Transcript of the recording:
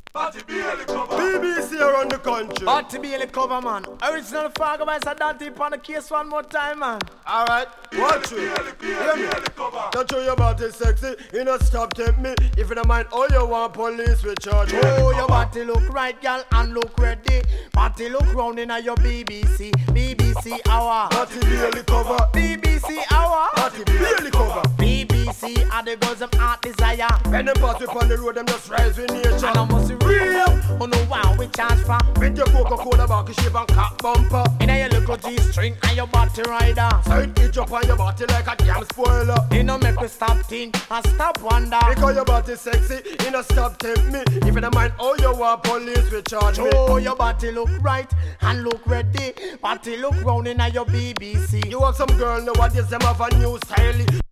Party Bailey cover. BBC around the country. Party Bailey cover, man. Original Fagger boys are done deep on the case one more time, man. Alright, watch it. Hear me. Don't show your body sexy. You know stop tempt me. If you don't mind all you want, police will charge you. Oh, your body look right, girl, and look ready. Body look round in your BBC. BBC hour. Party Bailey cover. BBC hour. Party Bailey cover. BBC are the girls of art desire. When them pass on the road, them just rise with nature. And I must be real. Oh no, wow, we charge for. With your Coca-Cola back, shape and cock bumper. In your little G-string and your body rider. Side itch up on your body like a damn spoiler. You know make me stop think and stop wonder. Because your body sexy, you know stop tempt me. If you don't mind all you want, police will charge me. Oh, your body look right and look ready. Body look round in your BBC. You have some girl nowadays, them have a new style.